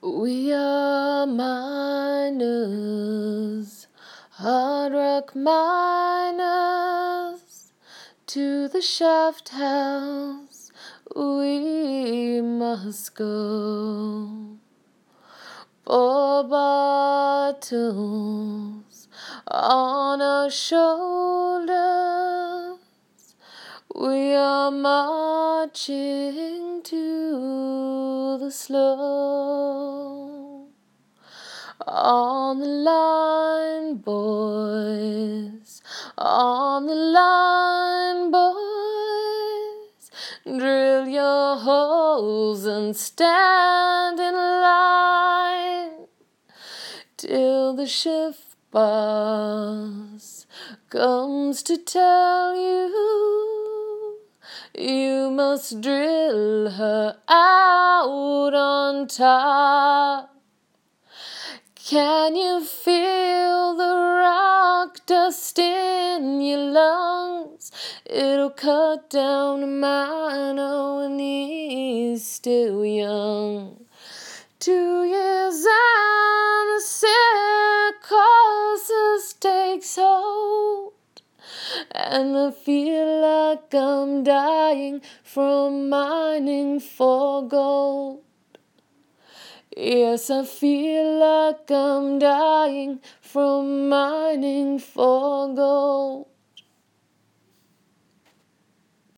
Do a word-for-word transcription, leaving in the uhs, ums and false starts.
We are miners, hard rock miners. To the shaft house we must go. Four bottles on our shoulders, we are marching to the slow. On the line, boys, on the line, boys, drill your holes and stand in line till the shift boss comes to tell you you must drill her out on top. Can you feel the rock dust in your lungs? It'll cut down a miner when he's still young. Two years and the psychosis takes hold, and I feel like I'm dying from mining for gold. Yes, I feel like I'm dying from mining for gold.